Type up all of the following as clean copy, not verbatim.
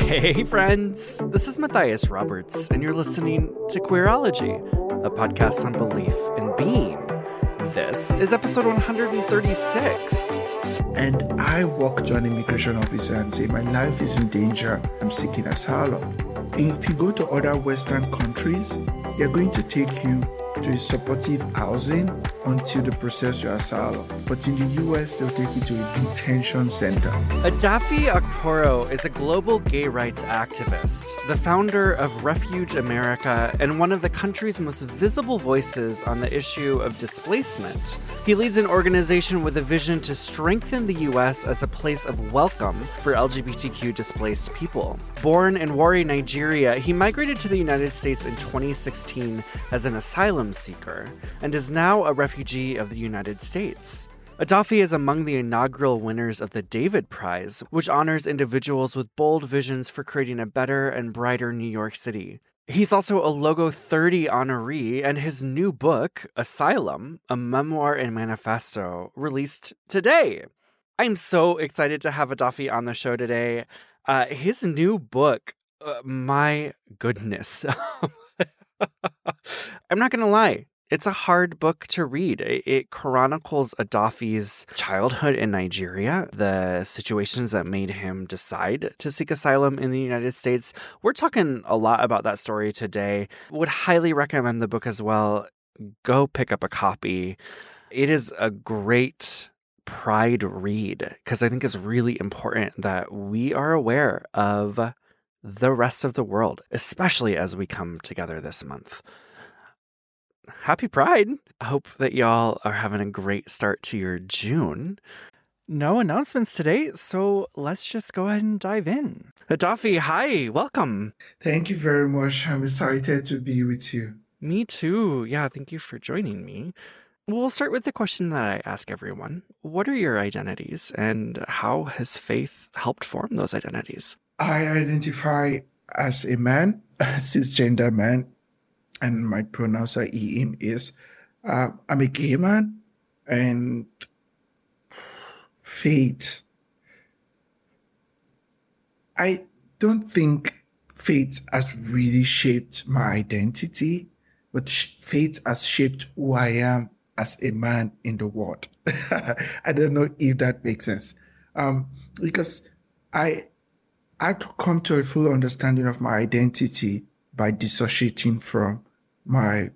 Hey friends, this is Matthias Roberts, and you're listening to Queerology, a podcast on belief in being. This is episode 136. And I walk to an immigration officer and say, my life is in danger, I'm seeking asylum. If you go to other Western countries, they're going to take you to a supportive housing until they process your asylum. But in the US, they'll take you to a detention center. Adafi Okporo is a global gay rights activist, the founder of Refuge America, and one of the country's most visible voices on the issue of displacement. He leads an organization with a vision to strengthen the US as a place of welcome for LGBTQ displaced people. Born in Warri, Nigeria, he migrated to the United States in 2016 as an asylum seeker and is now a refugee of the United States. Adafi is among the inaugural winners of the David Prize, which honors individuals with bold visions for creating a better and brighter New York City. He's also a Logo 30 honoree, and his new book, Asylum, a memoir and manifesto, released today. I'm so excited to have Adafi on the show today. His new book, my goodness. I'm not going to lie. It's a hard book to read. It chronicles Adafi's childhood in Nigeria, the situations that made him decide to seek asylum in the United States. We're talking a lot about that story today. Would highly recommend the book as well. Go pick up a copy. It is a great pride read because I think it's really important that we are aware of the rest of the world, especially as we come together this month. Happy Pride. I hope that y'all are having a great start to your June. No announcements today, so let's just go ahead and dive in. Adafi, hi, welcome. Thank you very much. I'm excited to be with you. Me too. Yeah, thank you for joining me. We'll start with the question that I ask everyone. What are your identities, and how has faith helped form those identities? I identify as a man, a cisgender man, and my pronouns are he, him, is. I'm a gay man, and faith. I don't think faith has really shaped my identity, but faith has shaped who I am as a man in the world. I don't know if that makes sense. Because I had to come to a full understanding of my identity by dissociating from my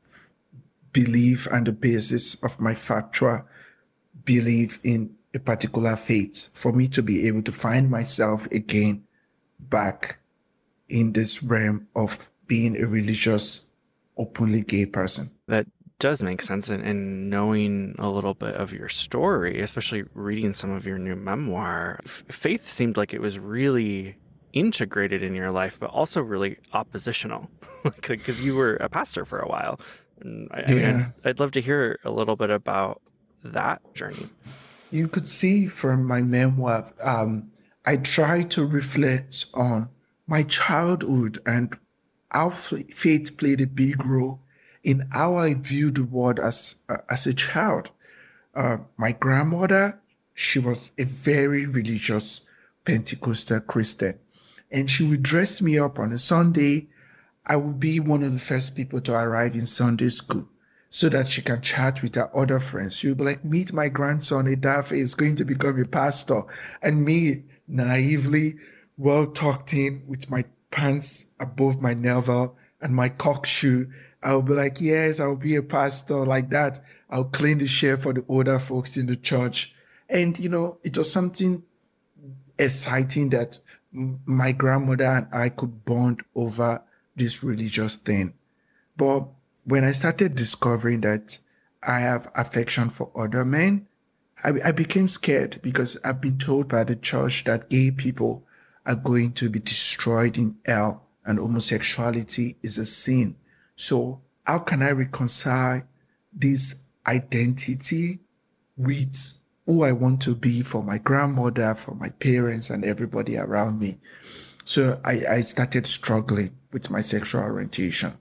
belief and the basis of my factual belief in a particular faith for me to be able to find myself again back in this realm of being a religious, openly gay person. That does make sense. And knowing a little bit of your story, especially reading some of your new memoir, faith seemed like it was really integrated in your life, but also really oppositional, because you were a pastor for a while. And I'd love to hear a little bit about that journey. You could see from my memoir, I try to reflect on my childhood and how faith played a big role in how I viewed the world as a child. My grandmother, she was a very religious Pentecostal Christian, and she would dress me up on a Sunday. I would be one of the first people to arrive in Sunday school so that she can chat with her other friends. She would be like, meet my grandson, Adafi is going to become a pastor. And me, naively, well tucked in with my pants above my navel and my cock shoe, I'll be like, yes, I'll be a pastor like that. I'll clean the chair for the older folks in the church. And, it was something exciting that my grandmother and I could bond over this religious thing. But when I started discovering that I have affection for other men, I became scared because I've been told by the church that gay people are going to be destroyed in hell and homosexuality is a sin. So how can I reconcile this identity with who I want to be for my grandmother, for my parents, and everybody around me? So I started struggling with my sexual orientation.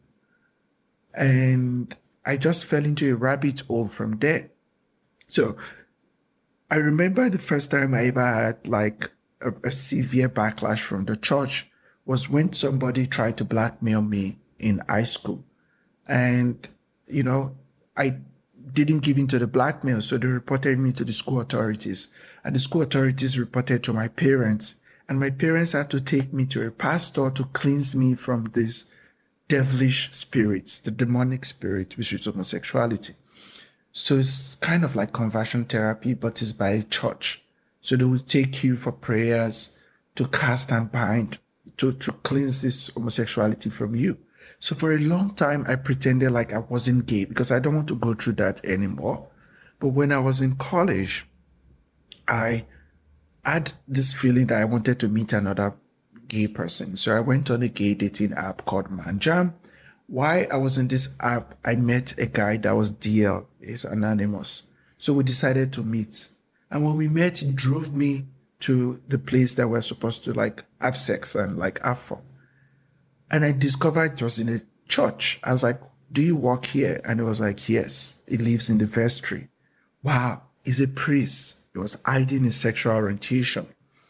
And I just fell into a rabbit hole from there. So I remember the first time I ever had a severe backlash from the church was when somebody tried to blackmail me in high school. And, I didn't give in to the blackmail, so they reported me to the school authorities. And the school authorities reported to my parents. And my parents had to take me to a pastor to cleanse me from this devilish spirits, the demonic spirit, which is homosexuality. So it's kind of like conversion therapy, but it's by a church. So they will take you for prayers to cast and bind, to cleanse this homosexuality from you. So for a long time, I pretended like I wasn't gay because I don't want to go through that anymore. But when I was in college, I had this feeling that I wanted to meet another gay person. So I went on a gay dating app called Manjam. While I was in this app, I met a guy that was DL, he's anonymous. So we decided to meet. And when we met, he drove me to the place that we're supposed to like have sex and like have fun. And I discovered it was in a church. I was like, do you work here? And he was like, yes, he lives in the vestry. Wow, he's a priest. He was hiding his sexual orientation.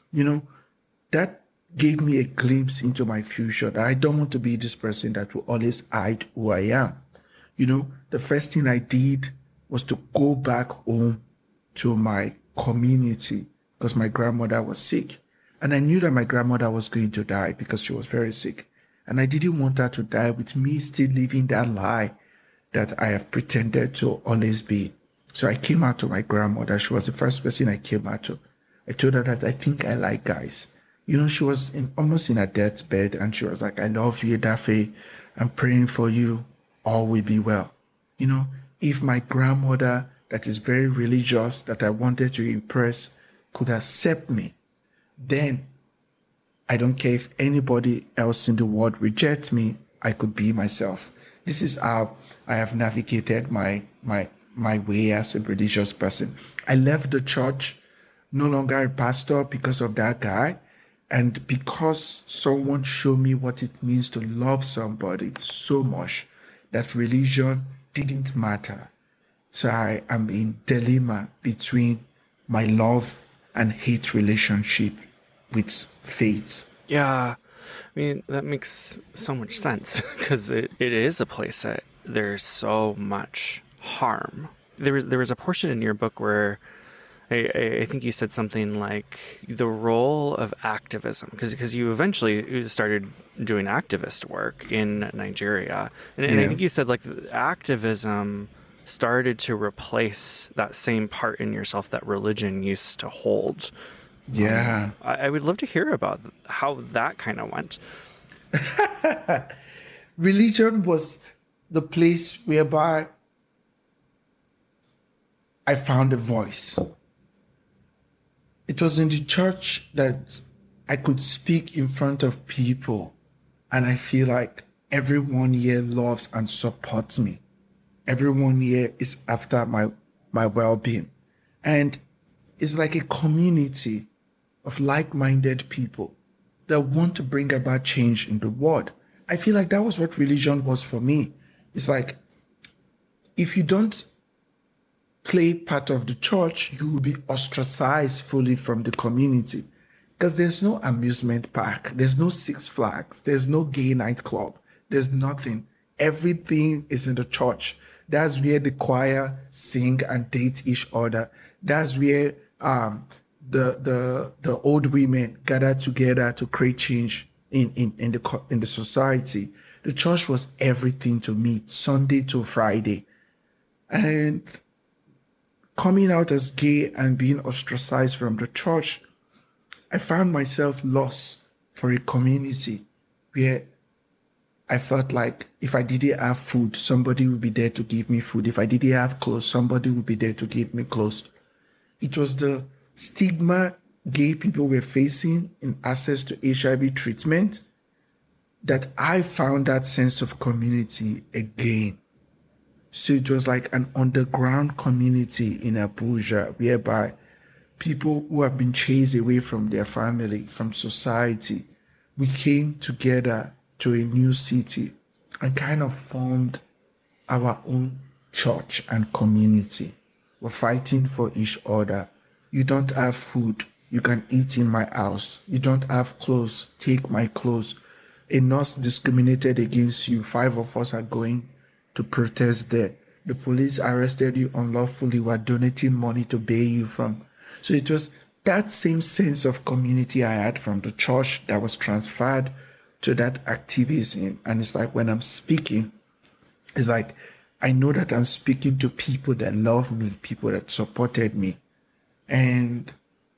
That gave me a glimpse into my future, that I don't want to be this person that will always hide who I am. The first thing I did was to go back home to my community because my grandmother was sick. And I knew that my grandmother was going to die because she was very sick. And I didn't want her to die with me still living that lie that I have pretended to always be. So I came out to my grandmother. She was the first person I came out to. I told her that I think I like guys. She was almost in her deathbed, and she was like, I love you, Daffy. I'm praying for you. All will be well. If my grandmother, that is very religious, that I wanted to impress, could accept me, then I don't care if anybody else in the world rejects me, I could be myself. This is how I have navigated my way as a religious person. I left the church, no longer a pastor because of that guy. And because someone showed me what it means to love somebody so much that religion didn't matter. So I am in dilemma between my love and hate relationship with faith. Yeah, that makes so much sense because it is a place that there's so much harm. There was a portion in your book where I think you said something like the role of activism, because you eventually started doing activist work in Nigeria. And I think you said like activism started to replace that same part in yourself that religion used to hold. Yeah. I would love to hear about how that kind of went. Religion was the place whereby I found a voice. It was in the church that I could speak in front of people, and I feel like everyone here loves and supports me. Everyone here is after my well-being. And it's like a community of like-minded people that want to bring about change in the world. I feel like that was what religion was for me. It's like, if you don't play part of the church, you will be ostracized fully from the community. Because there's no amusement park, there's no Six Flags, there's no gay nightclub, there's nothing. Everything is in the church. That's where the choir sing and date each other. That's where the old women gather together to create change in the society. The church was everything to me, Sunday to Friday. And coming out as gay and being ostracized from the church, I found myself lost for a community where I felt like if I didn't have food, somebody would be there to give me food. If I didn't have clothes, somebody would be there to give me clothes. It was the stigma gay people were facing in access to HIV treatment that I found that sense of community again. So it was like an underground community in Abuja, whereby people who have been chased away from their family, from society, we came together to a new city and kind of formed our own church and community. We're fighting for each other. You don't have food, You can eat in my house. You don't have clothes. Take my clothes. A nurse discriminated against you. 5 of us are going to protest there. The police arrested you unlawfully. We're donating money to bail you from. So it was that same sense of community I had from the church that was transferred to that activism. And it's like when I'm speaking, it's like I know that I'm speaking to people that love me, people that supported me. And,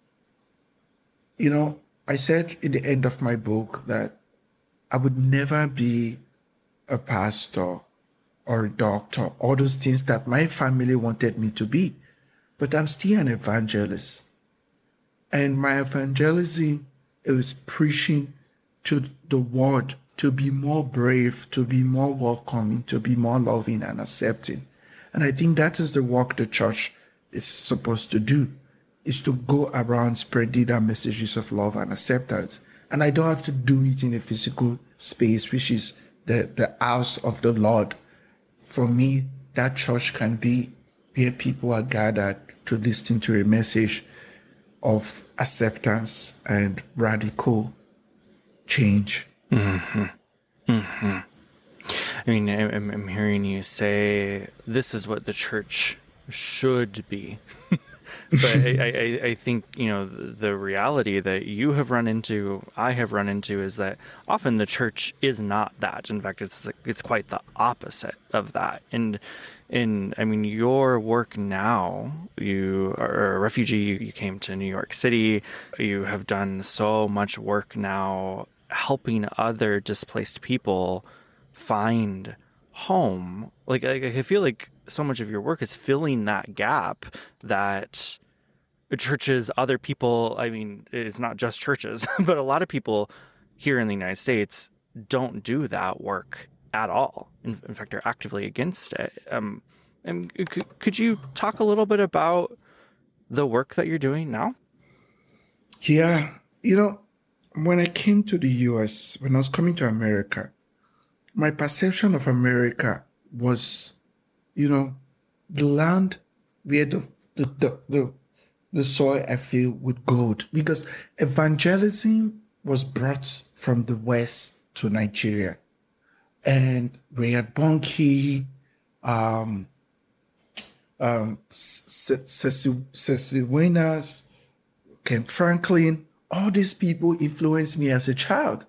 I said in the end of my book that I would never be a pastor or a doctor, all those things that my family wanted me to be. But I'm still an evangelist. And my evangelism is preaching to the world to be more brave, to be more welcoming, to be more loving and accepting. And I think that is the work the church is supposed to do, is to go around spreading our messages of love and acceptance. And I don't have to do it in a physical space, which is the house of the Lord. For me, that church can be where people are gathered to listen to a message of acceptance and radical change. Mm-hmm. Mm-hmm. I mean, I'm hearing you say this is what the church should be. But I think, the reality that you have run into, I have run into, is that often the church is not that. In fact, it's quite the opposite of that. And I mean, your work now, you are a refugee, you came to New York City, you have done so much work now helping other displaced people find home. Like, I feel like so much of your work is filling that gap that churches, other people, I mean, it's not just churches, but a lot of people here in the United States don't do that work at all. In fact, they're actively against it. And could you talk a little bit about the work that you're doing now? Yeah. When I came to the US, when I was coming to America, my perception of America was, the land where the soil I feel with gold, because evangelism was brought from the West to Nigeria. And we had Bonke, Ceci Winners, Ken Franklin, all these people influenced me as a child,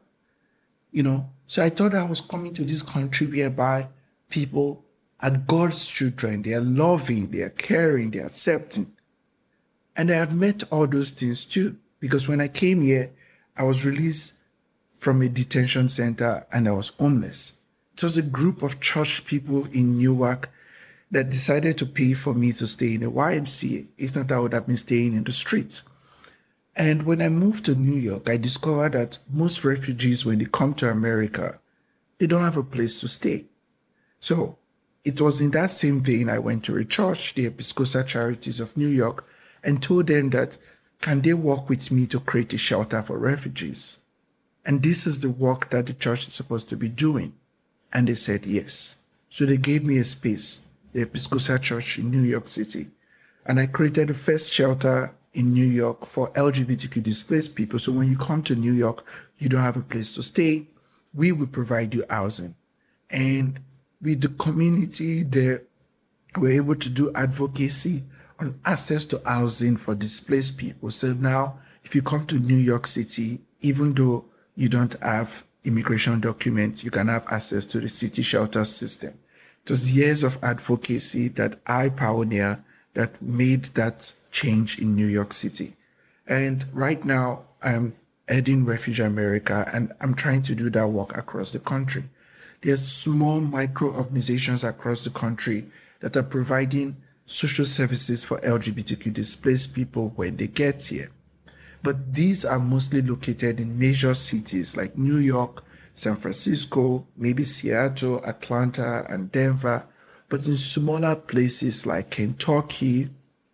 So I thought I was coming to this country whereby people are God's children. They are loving, they are caring, they are accepting. And I have met all those things too, because when I came here, I was released from a detention center and I was homeless. It was a group of church people in Newark that decided to pay for me to stay in a YMCA. If not, I would have been staying in the streets. And when I moved to New York, I discovered that most refugees, when they come to America, they don't have a place to stay. So it was in that same vein I went to a church, the Episcopal Charities of New York, and told them that, can they work with me to create a shelter for refugees? And this is the work that the church is supposed to be doing. And they said yes. So they gave me a space, the Episcopal Church in New York City. And I created the first shelter in New York for LGBTQ displaced people. So when you come to New York, you don't have a place to stay, we will provide you housing. And with the community there, we're able to do advocacy on access to housing for displaced people. So now, if you come to New York City, even though you don't have immigration documents, you can have access to the city shelter system. It was years of advocacy that I pioneered that made that change in New York City. And right now, I'm heading Refuge America, and I'm trying to do that work across the country. There's small micro organizations across the country that are providing social services for LGBTQ displaced people when they get here. But these are mostly located in major cities like New York, San Francisco, maybe Seattle, Atlanta, and Denver. But in smaller places like Kentucky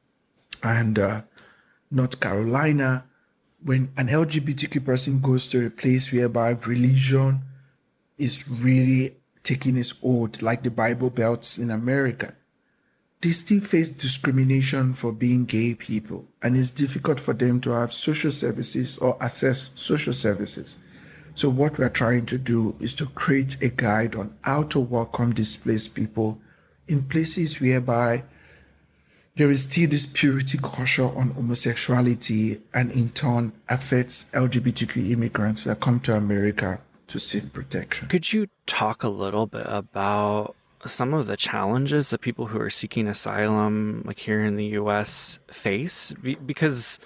and North Carolina, when an LGBTQ person goes to a place whereby religion is really taking its hold, like the Bible Belt in America, they still face discrimination for being gay people, and it's difficult for them to have social services or access social services. So what we're trying to do is to create a guide on how to welcome displaced people in places whereby there is still this purity culture on homosexuality, and in turn affects LGBTQ immigrants that come to America to seek protection. Could you talk a little bit about some of the challenges that people who are seeking asylum, like here in the US, face? Because,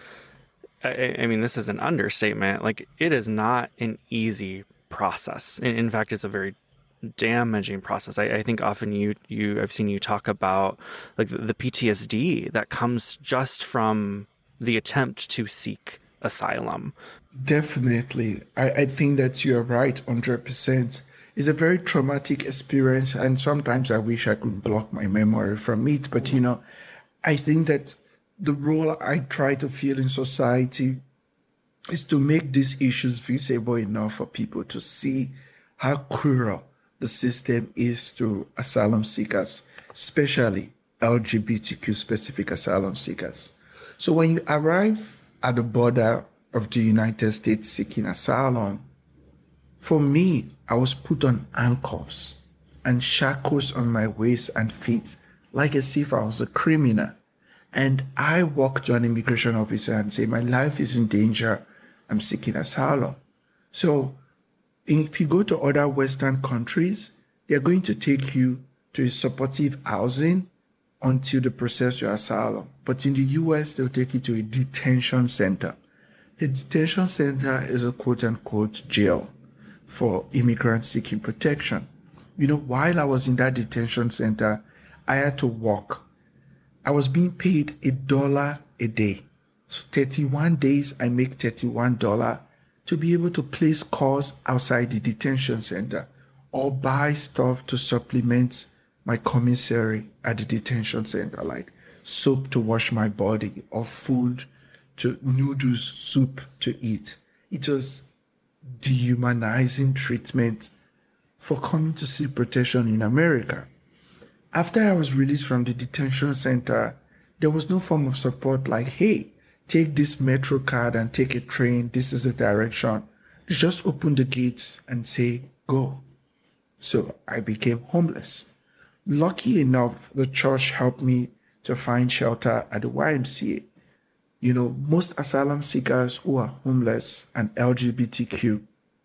I mean, this is an understatement. Like, it is not an easy process. In fact, it's a very damaging process. I think often I've seen you talk about like the PTSD that comes just from the attempt to seek asylum. Definitely. I think that you're right 100%. It's a very traumatic experience, and sometimes I wish I could block my memory from it. But, I think that the role I try to fill in society is to make these issues visible enough for people to see how cruel the system is to asylum seekers, especially LGBTQ specific asylum seekers. So when you arrive at the border of the United States seeking asylum, for me, I was put on handcuffs and shackles on my waist and feet, like as if I was a criminal. And I walk to an immigration officer and say, my life is in danger. I'm seeking asylum. So if you go to other Western countries, they're going to take you to a supportive housing until they process your asylum. But in the US, they'll take you to a detention center. A detention center is a quote-unquote jail for immigrants seeking protection. While I was in that detention center, I had to work. I was being paid $1 a day. So 31 days, I make $31 to be able to place cars outside the detention center or buy stuff to supplement my commissary at the detention center, like soap to wash my body or food to noodles, soup to eat. It was dehumanizing treatment for coming to seek protection in America. After I was released from the detention center, there was no form of support like, hey, take this metro card and take a train. This is the direction. They just open the gates and say, go. So I became homeless. Lucky enough, the church helped me to find shelter at the YMCA. Most asylum seekers who are homeless and LGBTQ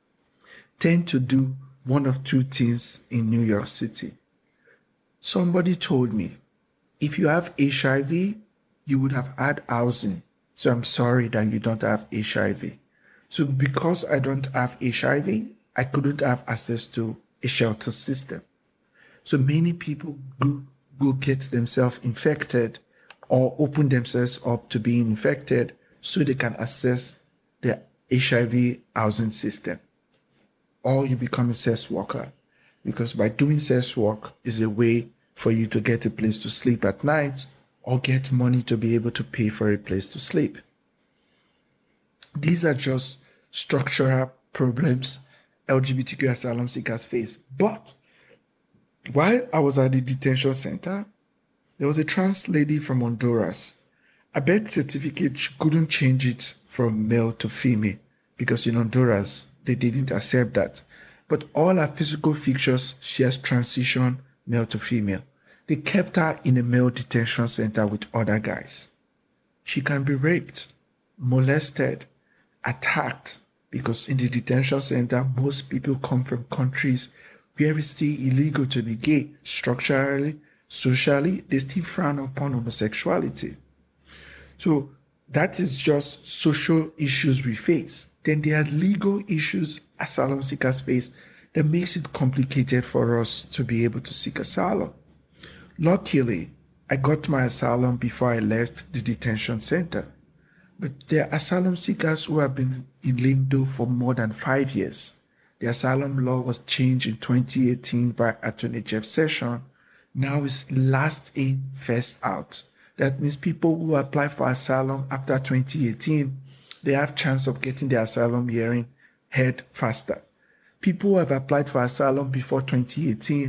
tend to do one of two things in New York City. Somebody told me, if you have HIV, you would have had housing. So I'm sorry that you don't have HIV. So because I don't have HIV, I couldn't have access to a shelter system. So many people go get themselves infected or open themselves up to being infected so they can access the HIV housing system. Or you become a sex worker, because by doing sex work is a way for you to get a place to sleep at night or get money to be able to pay for a place to sleep. These are just structural problems LGBTQ asylum seekers face. But while I was at the detention center, there was a trans lady from Honduras. A birth certificate, she couldn't change it from male to female because in Honduras, they didn't accept that. But all her physical features, she has transitioned male to female. They kept her in a male detention center with other guys. She can be raped, molested, attacked, because in the detention center, most people come from countries where it's still illegal to be gay. Structurally, socially, they still frown upon homosexuality. So that is just social issues we face. Then there are legal issues asylum seekers face that makes it complicated for us to be able to seek asylum. Luckily, I got my asylum before I left the detention center. But there are asylum seekers who have been in limbo for more than 5 years. The asylum law was changed in 2018 by Attorney Jeff Sessions. Now it's last in, first out. That means people who apply for asylum after 2018, they have chance of getting their asylum hearing heard faster. People who have applied for asylum before 2018,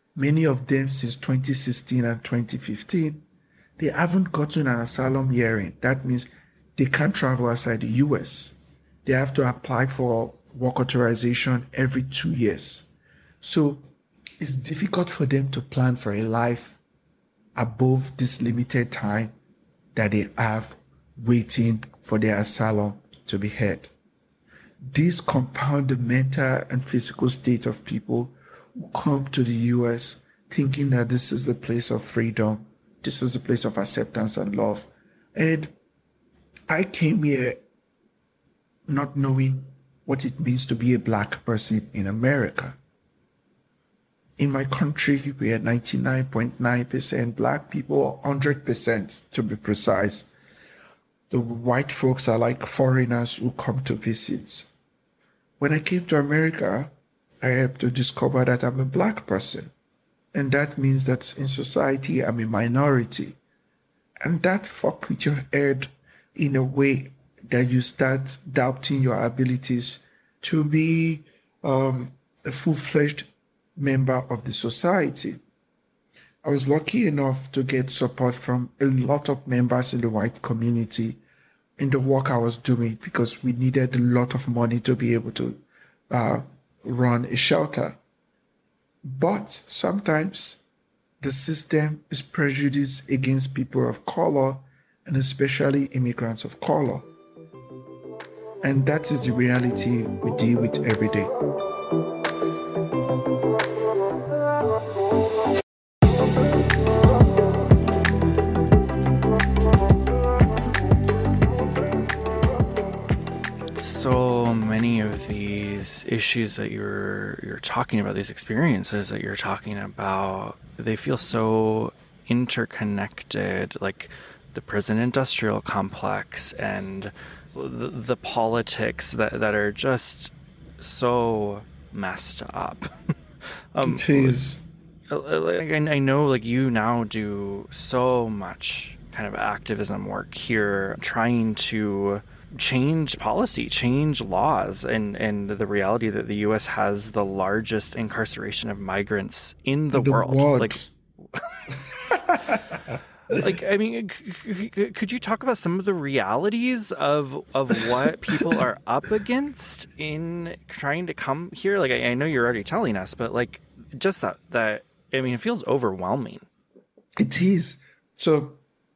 Many of them since 2016 and 2015, they haven't gotten an asylum hearing. That means they can't travel outside the US. They have to apply for work authorization every 2 years. So it's difficult for them to plan for a life above this limited time that they have waiting for their asylum to be heard. This compound the mental and physical state of people who come to the US thinking that this is the place of freedom, this is the place of acceptance and love. And I came here not knowing what it means to be a Black person in America. In my country, we are 99.9% Black people, 100% to be precise. The white folks are like foreigners who come to visit. When I came to America, I had to discover that I'm a Black person. And that means that in society, I'm a minority. And that fuck with your head in a way that you start doubting your abilities to be a full-fledged member of the society. I was lucky enough to get support from a lot of members in the white community in the work I was doing because we needed a lot of money to be able to run a shelter. But sometimes the system is prejudiced against people of color and especially immigrants of color. And that is the reality we deal with every day. So many of these issues that you're talking about, these experiences that you're talking about, they feel so interconnected, like the prison industrial complex and the politics that are just so messed up. It is. I know, like, you now do so much kind of activism work here, trying to change policy, change laws, and the reality that the U.S. has the largest incarceration of migrants in the world. Like, I mean, could you talk about some of the realities of what people are up against in trying to come here? Like, I know you're already telling us, but like, just that I mean, it feels overwhelming. It is. So,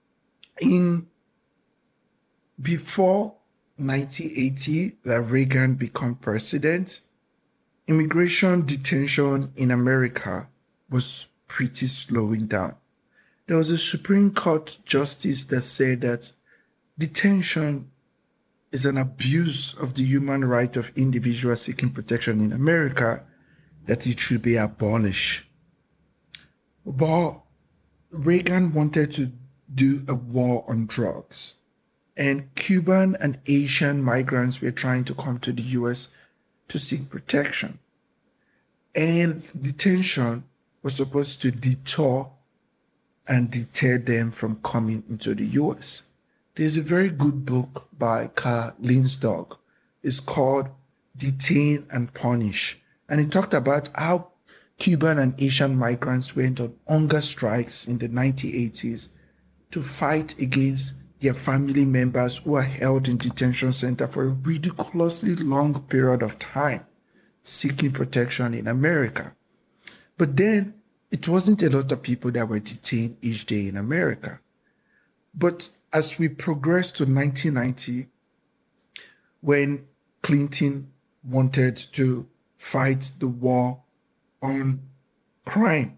before 1980, that Reagan became president, immigration detention in America was pretty slowing down. There was a Supreme Court justice that said that detention is an abuse of the human right of individuals seeking protection in America, that it should be abolished. But Reagan wanted to do a war on drugs, and Cuban and Asian migrants were trying to come to the US to seek protection. And detention was supposed to deter and deter them from coming into the US. There's a very good book by Carl Lindsdorf. It's called Detain and Punish. And it talked about how Cuban and Asian migrants went on hunger strikes in the 1980s to fight against their family members who are held in detention center for a ridiculously long period of time, seeking protection in America. But then it wasn't a lot of people that were detained each day in America. But as we progressed to 1990, when Clinton wanted to fight the war on crime,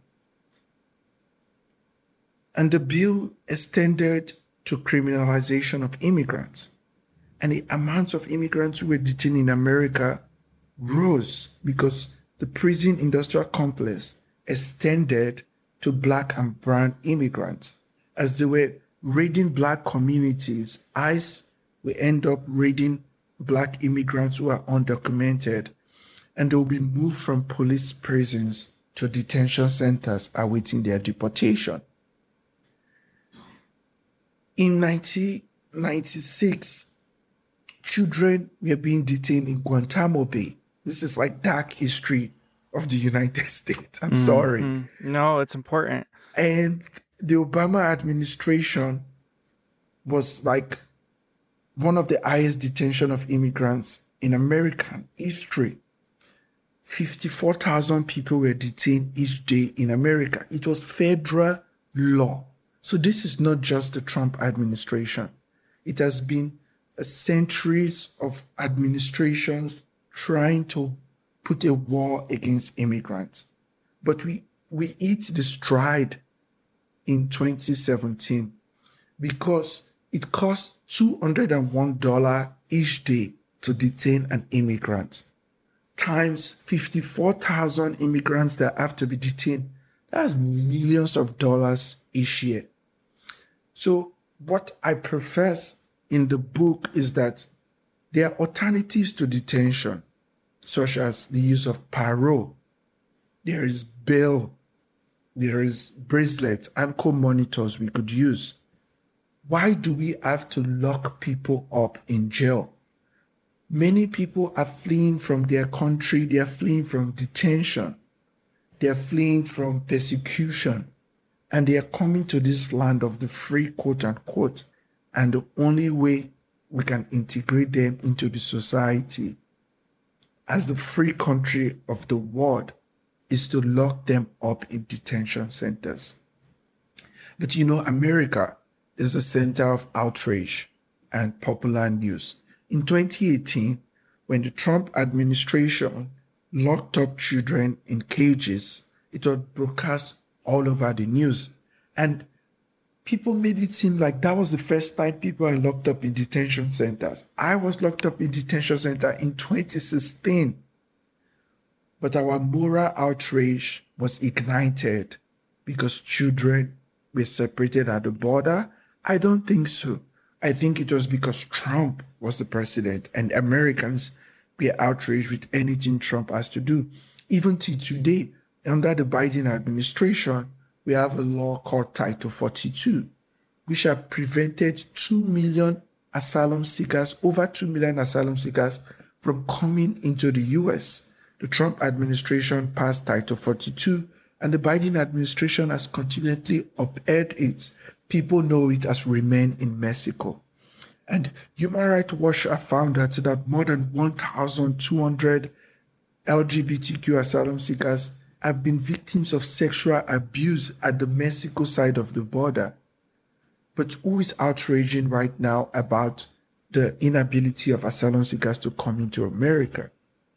and the bill extended to criminalization of immigrants, and the amounts of immigrants who were detained in America rose because the prison industrial complex extended to Black and brown immigrants. As they were raiding Black communities, ICE will end up raiding Black immigrants who are undocumented, and they will be moved from police prisons to detention centers awaiting their deportation. In 1996, children were being detained in Guantanamo Bay. This is like dark history of the United States. I'm sorry. No, it's important. And the Obama administration was like one of the highest detention of immigrants in American history. 54,000 people were detained each day in America. It was federal law. So this is not just the Trump administration. It has been a centuries of administrations trying to put a war against immigrants. But we hit the stride in 2017 because it cost $201 each day to detain an immigrant, times 54,000 immigrants that have to be detained. That's millions of dollars each year. So what I profess in the book is that there are alternatives to detention, such as the use of parole. There is bail. There is bracelets, ankle monitors we could use. Why do we have to lock people up in jail? Many people are fleeing from their country. They are fleeing from detention. They are fleeing from persecution. And they are coming to this land of the free, quote unquote. And the only way we can integrate them into the society as the free country of the world is to lock them up in detention centers. But America is a center of outrage and popular news. In 2018, when the Trump administration locked up children in cages, it was broadcast all over the news. And people made it seem like that was the first time people are locked up in detention centers. I was locked up in detention center in 2016. But our moral outrage was ignited because children were separated at the border. I don't think so. I think it was because Trump was the president and Americans were outraged with anything Trump has to do. Even till today, under the Biden administration, we have a law called Title 42, which have prevented 2 million asylum seekers, over 2 million asylum seekers from coming into the U.S. The Trump administration passed Title 42, and the Biden administration has continually upheld it. People know it as Remain in Mexico. And Human Rights Watch have found that more than 1,200 LGBTQ asylum seekers have been victims of sexual abuse at the Mexico side of the border. But who is outraging right now about the inability of asylum seekers to come into America?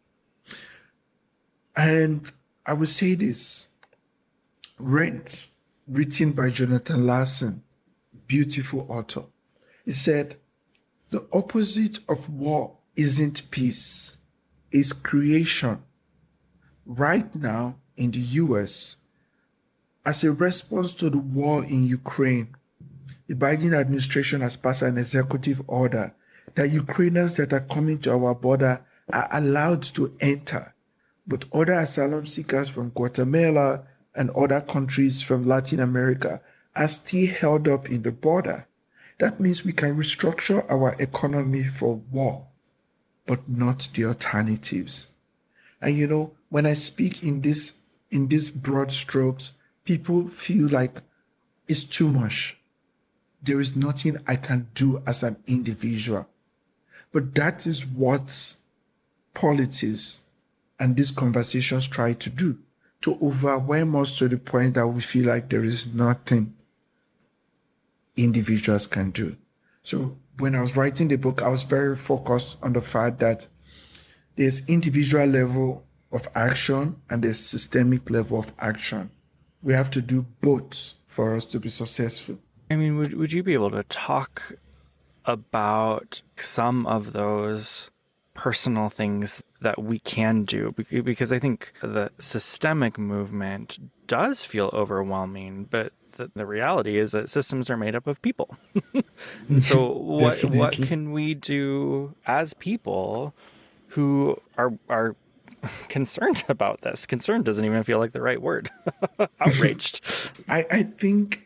And I will say this, Rent, written by Jonathan Larson, beautiful author. He said, the opposite of war isn't peace, it's creation. Right now in the US, as a response to the war in Ukraine, the Biden administration has passed an executive order that Ukrainians that are coming to our border are allowed to enter, but other asylum seekers from Guatemala and other countries from Latin America are still held up in the border. That means we can restructure our economy for war, but not the alternatives. And when I speak in these broad strokes, people feel like it's too much. There is nothing I can do as an individual. But that is what politics and these conversations try to do, to overwhelm us to the point that we feel like there is nothing individuals can do. So when I was writing the book, I was very focused on the fact that there's individual level of action and there's systemic level of action. We have to do both for us to be successful. I mean, would you be able to talk about some of those personal things that we can do? Because I think the systemic movement does feel overwhelming, but the reality is that systems are made up of people. So what can we do as people who are concerned about this? Concerned doesn't even feel like the right word. Outraged. I think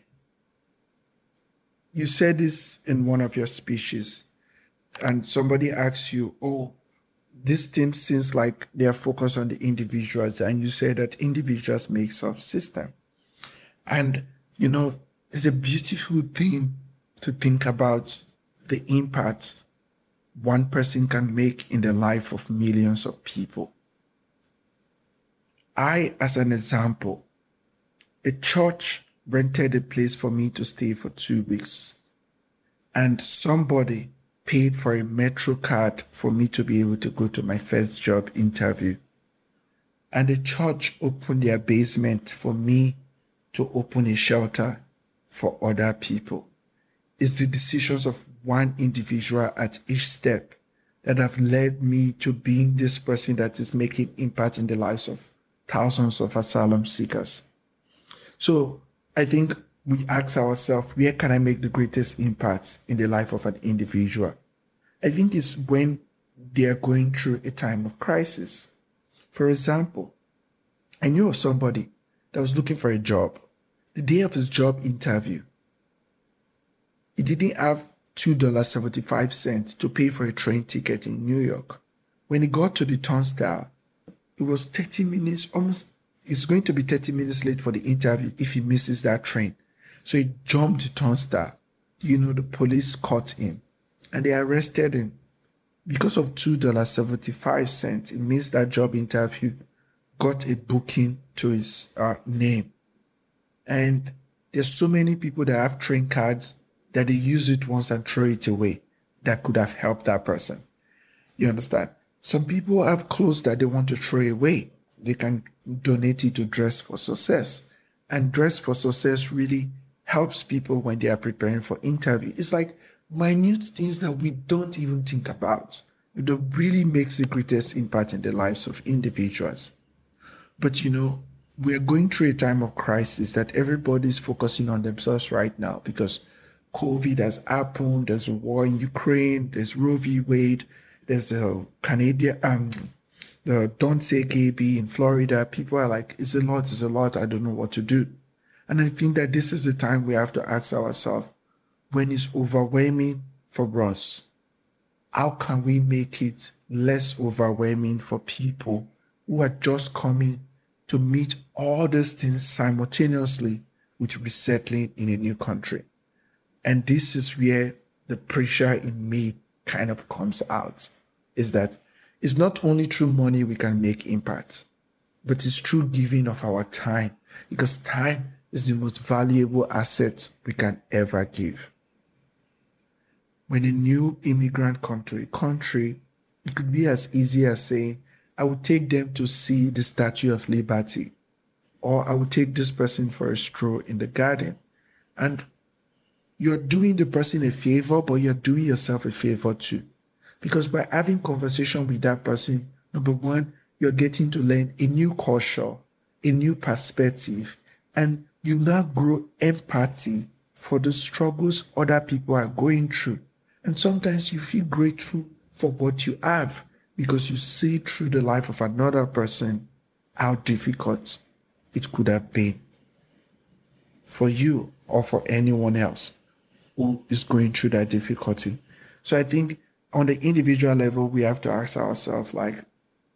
you said this in one of your speeches, and somebody asks you, this team seems like they are focused on the individuals, and you say that individuals makes up system. And, it's a beautiful thing to think about the impact one person can make in the life of millions of people. I, as an example, a church rented a place for me to stay for 2 weeks, and somebody paid for a Metro card for me to be able to go to my first job interview. And the church opened their basement for me to open a shelter for other people. It's the decisions of one individual at each step that have led me to being this person that is making impact in the lives of thousands of asylum seekers. So I think we ask ourselves, where can I make the greatest impact in the life of an individual? I think it's when they are going through a time of crisis. For example, I knew of somebody that was looking for a job. The day of his job interview, he didn't have $2.75 to pay for a train ticket in New York. When he got to the turnstile, it was 30 minutes, it's going to be 30 minutes late for the interview if he misses that train. So he jumped the turnstile. The police caught him and they arrested him. Because of $2.75, he missed that job interview, got a booking to his name. And there's so many people that have train cards that they use it once and throw it away that could have helped that person. You understand? Some people have clothes that they want to throw away. They can donate it to Dress for Success. And Dress for Success really helps people when they are preparing for interview. It's like minute things that we don't even think about. It really makes the greatest impact in the lives of individuals. But we are going through a time of crisis that everybody's focusing on themselves right now because COVID has happened. There's a war in Ukraine. There's Roe v. Wade. There's a Canadian, the Don't Say Gay Bee in Florida. People are like, it's a lot. I don't know what to do. And I think that this is the time we have to ask ourselves, when it's overwhelming for us, how can we make it less overwhelming for people who are just coming to meet all these things simultaneously with resettling in a new country? And this is where the pressure in me kind of comes out, is that it's not only through money we can make impact, but it's through giving of our time, because time is the most valuable asset we can ever give. When a new immigrant comes to a country, it could be as easy as saying, I would take them to see the Statue of Liberty, or I would take this person for a stroll in the garden. And you're doing the person a favor, but you're doing yourself a favor too. Because by having conversation with that person, number one, you're getting to learn a new culture, a new perspective, and you now grow empathy for the struggles other people are going through. And sometimes you feel grateful for what you have because you see through the life of another person how difficult it could have been for you or for anyone else who is going through that difficulty. So I think on the individual level, we have to ask ourselves, like,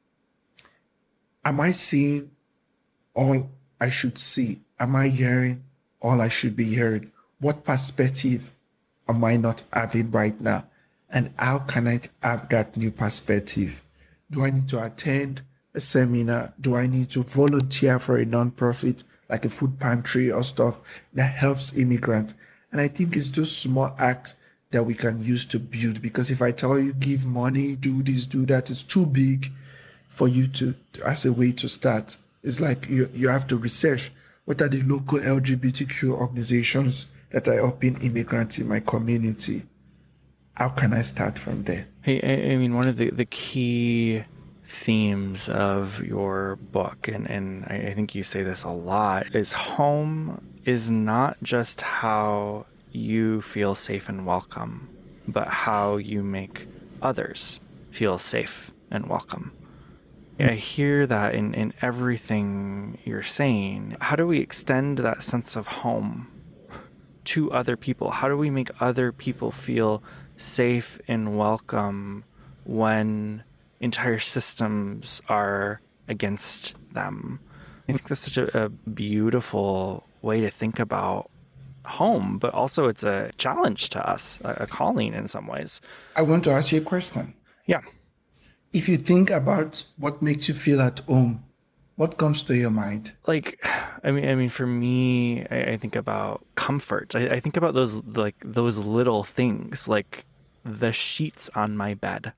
am I seeing all I should see? Am I hearing all I should be hearing? What perspective am I not having right now? And how can I have that new perspective? Do I need to attend a seminar? Do I need to volunteer for a nonprofit like a food pantry or stuff that helps immigrants? And I think it's those small acts that we can use to build. Because if I tell you, give money, do this, do that, it's too big for you to, as a way to start. It's like you have to research, what are the local LGBTQ organizations that are helping immigrants in my community? How can I start from there? Hey, I mean, one of the key themes of your book, and I think you say this a lot, is home is not just how you feel safe and welcome, but how you make others feel safe and welcome. I hear that in everything you're saying. How do we extend that sense of home to other people? How do we make other people feel safe and welcome when entire systems are against them. I think that's such a beautiful way to think about home, but also it's a challenge to us, a calling in some ways. I want to ask you a question. Yeah. If you think about what makes you feel at home, what comes to your mind? Like, I mean, for me, I think about comfort. I think about those little things, like the sheets on my bed.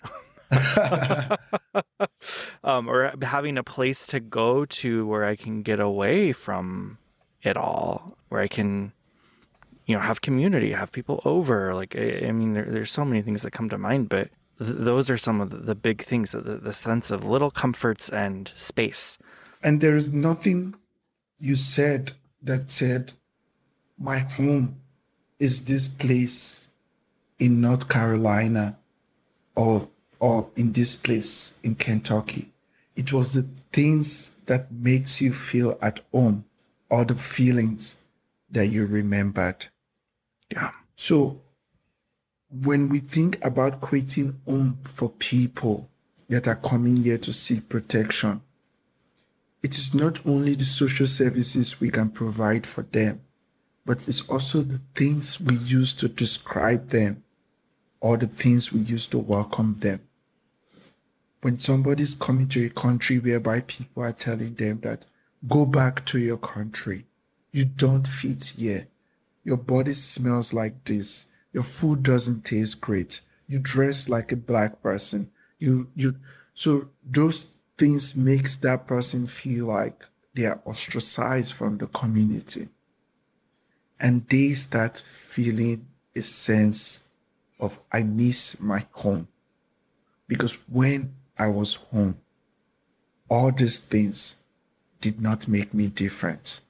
Or having a place to go to where I can get away from it all, where I can, have community, have people over. Like, I mean, there's so many things that come to mind, but those are some of the big things, the sense of little comforts and space. And there is nothing you said that said, my home is this place in North Carolina or in this place in Kentucky. It was the things that makes you feel at home, or the feelings that you remembered. Yeah. So when we think about creating home for people that are coming here to seek protection, it is not only the social services we can provide for them, but it's also the things we use to describe them or the things we use to welcome them. When somebody's coming to a country whereby people are telling them that, go back to your country, you don't fit here, your body smells like this, your food doesn't taste great, you dress like a black person, so those things makes that person feel like they are ostracized from the community. And they start feeling a sense of, I miss my home. Because when I was home, all these things did not make me different.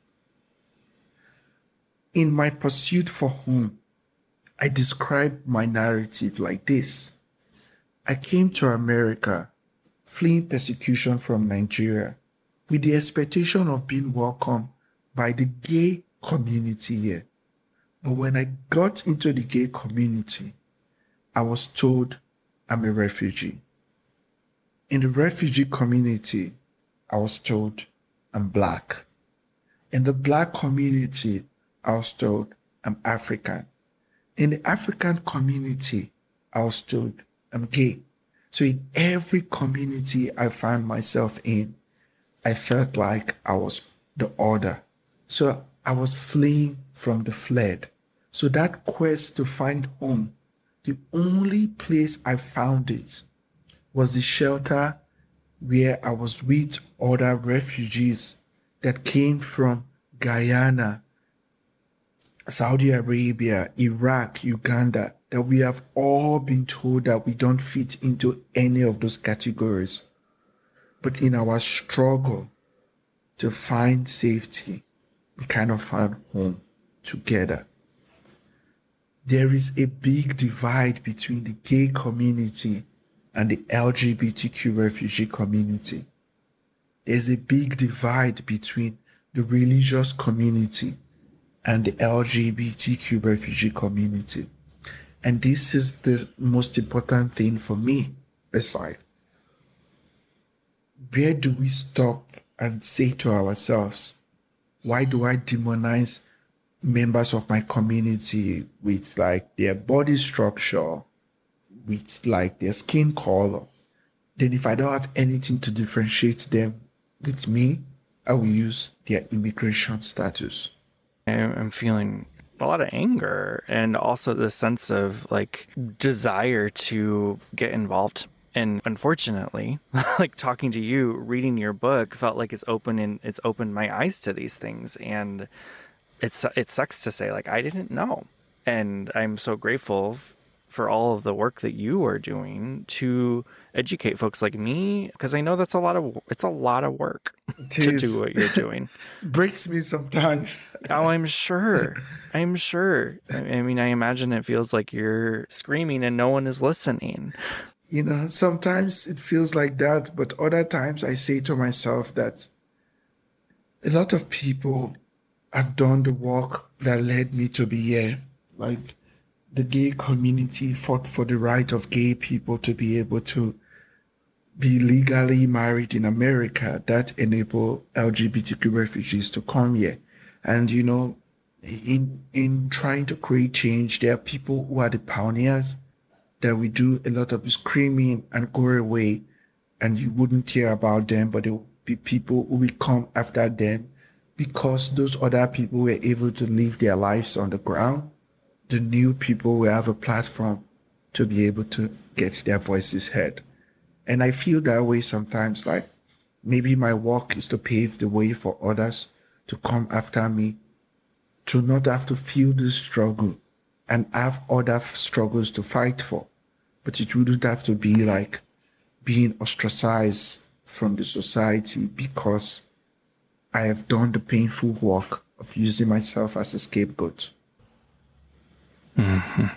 In my pursuit for home, I describe my narrative like this. I came to America fleeing persecution from Nigeria with the expectation of being welcomed by the gay community here. But when I got into the gay community, I was told I'm a refugee. In the refugee community, I was told I'm black. In the black community, I was told I'm African. In the African community, I was told I'm gay. So in every community I found myself in, I felt like I was the other. So I was fleeing from the fled. So that quest to find home, the only place I found it was the shelter where I was with other refugees that came from Guyana, Saudi Arabia, Iraq, Uganda, that we have all been told that we don't fit into any of those categories. But in our struggle to find safety, we kind of found home together. There is a big divide between the gay community and the LGBTQ refugee community. There's a big divide between the religious community and the LGBTQ refugee community. And this is the most important thing for me. It's like, where do we stop and say to ourselves, why do I demonize members of my community with like their body structure, with like their skin color? Then if I don't have anything to differentiate them with me, I will use their immigration status. I'm feeling a lot of anger and also the sense of like desire to get involved. And unfortunately, like talking to you, reading your book felt like it's opened my eyes to these things. And it sucks to say, like, I didn't know. And I'm so grateful for all of the work that you are doing to educate folks like me, because I know it's a lot of work to do what you're doing. Breaks me sometimes. Oh, I'm sure. I mean, I imagine it feels like you're screaming and no one is listening. You know, sometimes it feels like that, but other times I say to myself that a lot of people have done the work that led me to be here. Like, the gay community fought for the right of gay people to be able to be legally married in America that enable LGBTQ refugees to come here. And in trying to create change, there are people who are the pioneers that we do a lot of screaming and go away, and you wouldn't hear about them, but there will be people who will come after them because those other people were able to live their lives on the ground. The new people will have a platform to be able to get their voices heard. And I feel that way sometimes, like maybe my work is to pave the way for others to come after me, to not have to feel this struggle and have other struggles to fight for. But it wouldn't have to be like being ostracized from the society because I have done the painful work of using myself as a scapegoat. Mm-hmm.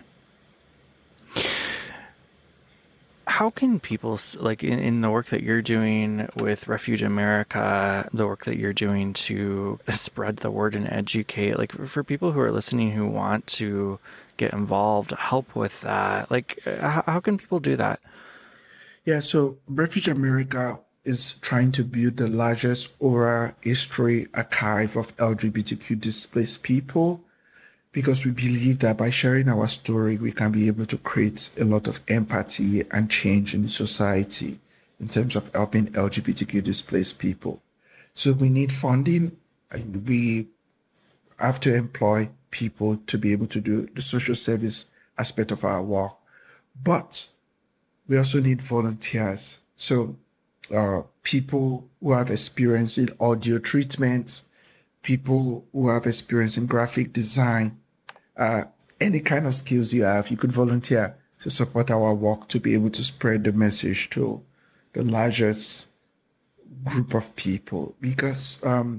How can people, like in the work that you're doing with Refuge America, the work that you're doing to spread the word and educate, like for people who are listening who want to get involved, help with that, like how can people do that? Yeah, so Refuge America is trying to build the largest oral history archive of LGBTQ displaced people, because we believe that by sharing our story, we can be able to create a lot of empathy and change in society in terms of helping LGBTQ displaced people. So we need funding, and we have to employ people to be able to do the social service aspect of our work. But we also need volunteers. So people who have experience in audio treatment, people who have experience in graphic design, any kind of skills you have, you could volunteer to support our work to be able to spread the message to the largest group of people. Because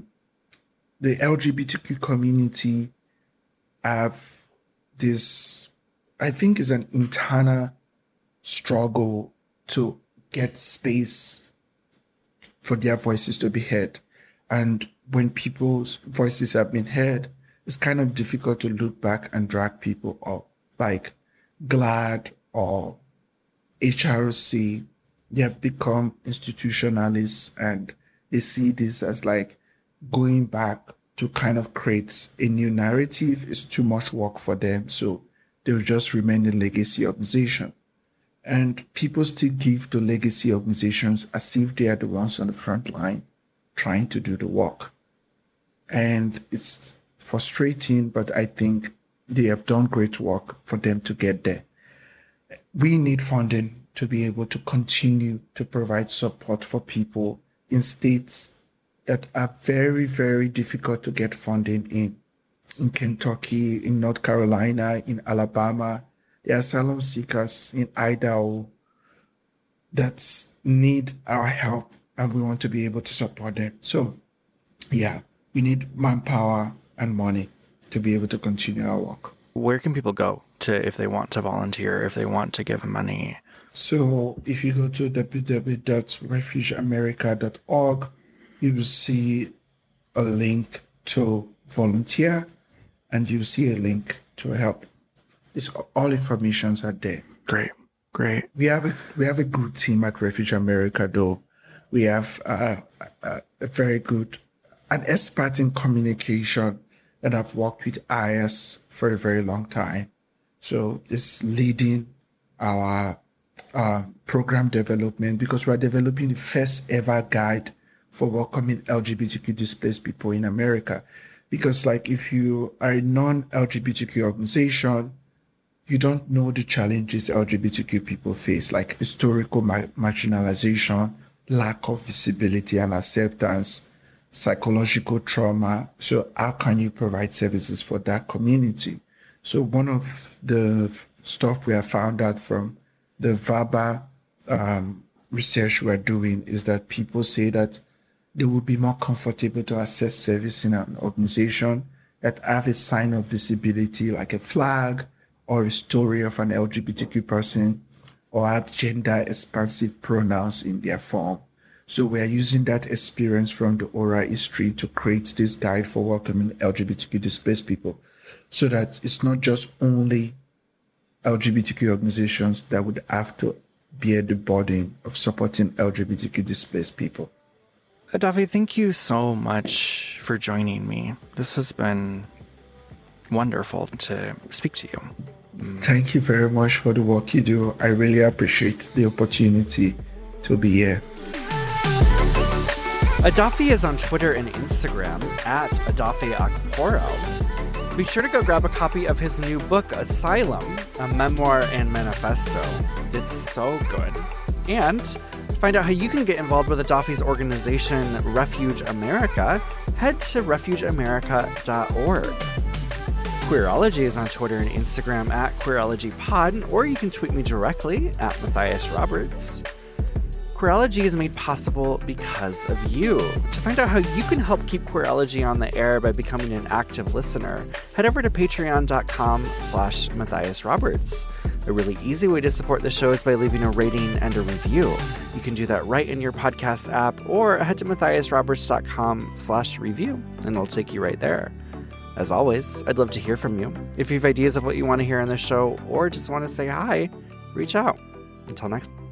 the LGBTQ community have this, I think, is an internal struggle to get space for their voices to be heard. And when people's voices have been heard, it's kind of difficult to look back and drag people up. Like GLAAD or HRC, they have become institutionalists, and they see this as like going back to kind of create a new narrative is too much work for them. So they'll just remain a legacy organization. And people still give to legacy organizations as if they are the ones on the front line trying to do the work. And it's frustrating, but I think they have done great work for them to get there. We need funding to be able to continue to provide support for people in states that are very, very difficult to get funding in Kentucky, in North Carolina, in Alabama. There are asylum seekers in Idaho that need our help, and we want to be able to support them. So, yeah, we need manpower and money to be able to continue our work. Where can people go to if they want to volunteer, if they want to give money? So if you go to www.refugeamerica.org, you will see a link to volunteer, and you'll see a link to help. It's all informations are there. Great. We have a good team at Refuge America, though. We have a very good, an expert in communication that I've worked with IS for a very long time. So it's leading our program development, because we're developing the first ever guide for welcoming LGBTQ displaced people in America. Because like if you are a non-LGBTQ organization, you don't know the challenges LGBTQ people face, like historical marginalization, lack of visibility and acceptance, psychological trauma. So how can you provide services for that community? So one of the stuff we have found out from the VABA research we're doing is that people say that they would be more comfortable to access service in an organization that have a sign of visibility, like a flag or a story of an LGBTQ person, or have gender expansive pronouns in their form. So we're using that experience from the oral history to create this guide for welcoming LGBTQ displaced people, so that it's not just only LGBTQ organizations that would have to bear the burden of supporting LGBTQ displaced people. Adafi, thank you so much for joining me. This has been wonderful to speak to you. Thank you very much for the work you do. I really appreciate the opportunity to be here. Adafi is on Twitter and Instagram at Adafi Akporo. Be sure to go grab a copy of his new book, Asylum, a memoir and manifesto. It's so good. And to find out how you can get involved with Adafi's organization, Refuge America, head to refugeamerica.org. Queerology is on Twitter and Instagram at QueerologyPod, or you can tweet me directly at Matthias Roberts. Queerology is made possible because of you. To find out how you can help keep Queerology on the air by becoming an active listener, head over to patreon.com/Matthias Roberts. A really easy way to support the show is by leaving a rating and a review. You can do that right in your podcast app, or head to matthiasroberts.com/review, and it'll take you right there. As always, I'd love to hear from you. If you have ideas of what you want to hear on the show, or just want to say hi, reach out. Until next time.